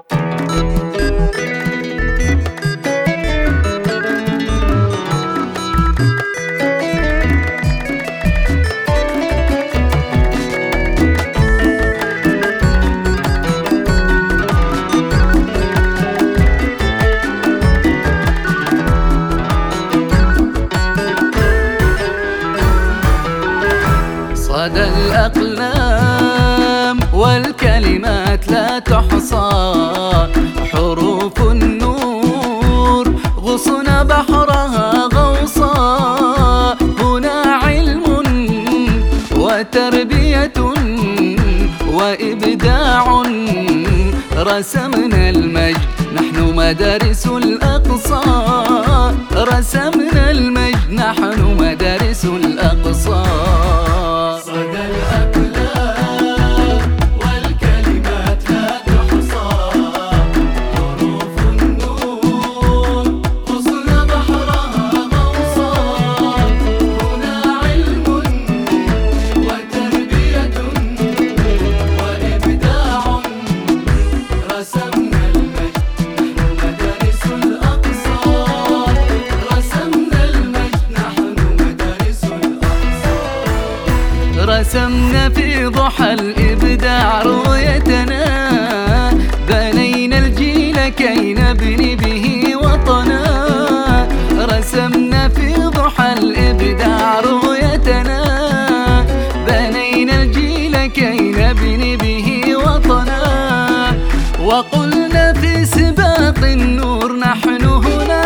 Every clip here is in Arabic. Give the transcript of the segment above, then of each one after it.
صدى الأقلام والكلمات لا تحصى، حروف النور غصن بحرها غوصا. هنا علم وتربية وإبداع، رسمنا المجد نحن مدارس الأقصى. رسمنا المجد نحن مدارس الأقصى. صدى الأقلام والكلمات لا تحصى، حروف النور غصن بحرها غوصا. هنا علم وتربية وإبداع، رسمنا المجد نحن مدارس الأقصى. رسمنا المجد نحن مدارس الأقصى. رسمنا في ضحى الإبداع رؤيتنا، بنينا الجيل كي نبني به وطنا. رسمنا في ضحى الإبداع رؤيتنا، بنينا الجيل كي نبني به وطنا. وقلنا في سباق النور نحن هنا،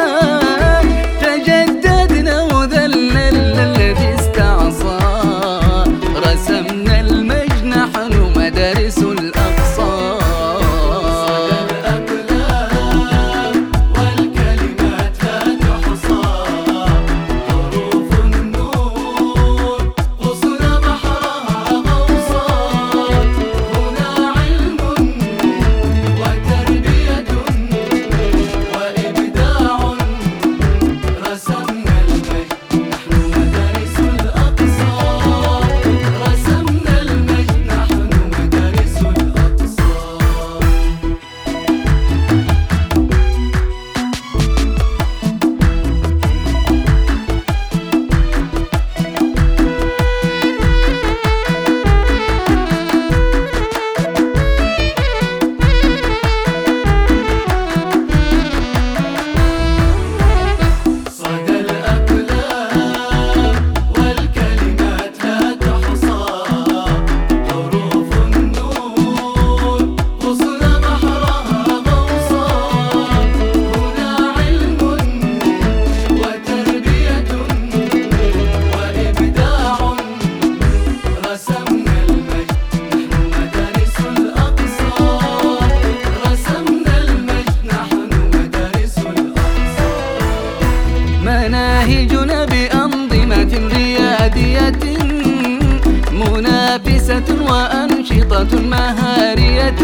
تجددنا وذلل الذي استعصى. رسمنا المجد نحن مدارس الأقصى. صدى الأقلام والكلمات لا تحصى، حروف النور غصن بحرها غوصا. هنا علم وتربية وإبداع، رسمنا المجد نحن مدارس الأقصى. رسمنا المجد نحن مدارس الأقصى. صدى الأقلام والكلمات لا تحصى، حروف النور غصن بحرها غوصا. هنا علم وتربية وإبداع، رسمنا المجد نحن مدارس الأقصى. رسمنا المجد نحن مدارس الأقصى. مناهجنا بأنظمة ريادية، منافسة وأنشطة مهارية.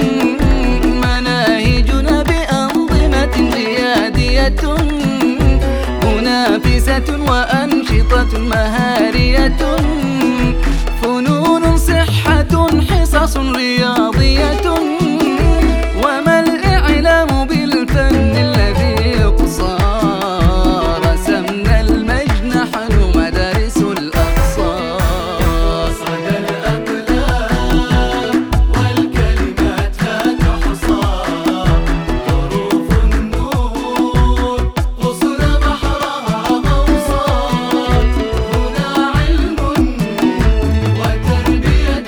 مناهجنا بأنظمة ريادية، منافسة وأنشطة مهارية. فنون صحة حصص رياضية، وما الإعلام بالفن الذي يقصى. رسمنا المجد نحن مدارس الأقصى. صدى الأقلام والكلمات لا تحصى، حروف النور غصن بحرها غوصا. هنا علم وتربية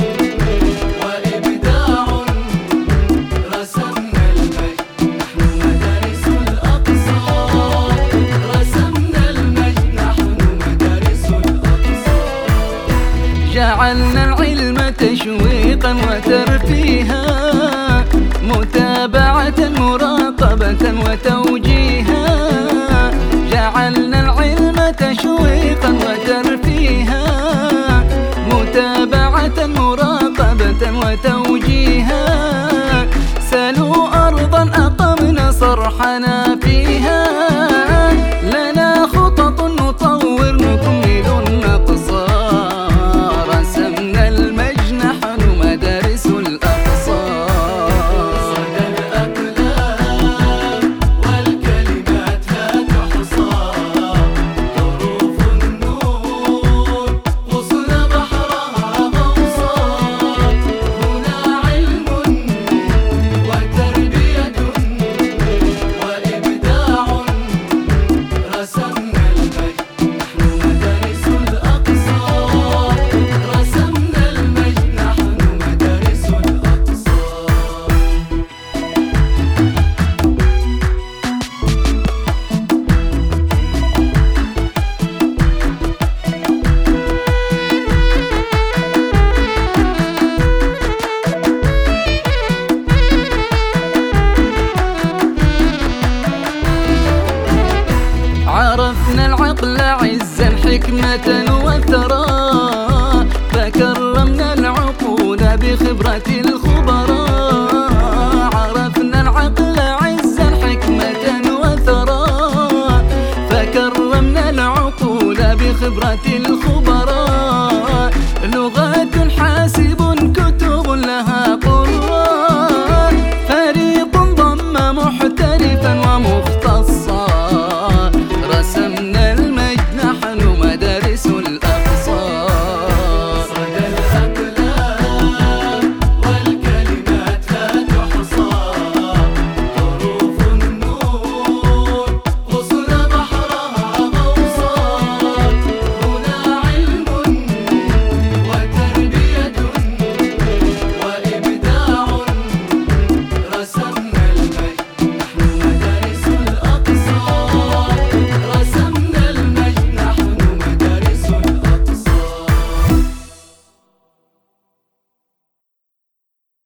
وإبداع، رسمنا المجد نحن مدارس الأقصى. رسمنا المجد نحن مدارس الأقصى. جعلنا العلم تشويقا وترفيها، متابعة مراقبة وتوجيها. جعلنا العلم تشويقا وترفيها، متابعة مراقبة وتوجيها. سلوا أرضا أقمنا صرحنا فيها، لنا خطط نطور نكمل النقصى. رسمنا المجد نحن مدارس الأقصى. صدى حكمة وثراء، فكرمنا العقول بخبرة الخبراء. عرفنا العقل عزا حكمة وثراء، فكرمنا العقول بخبرة الخبراء. لغة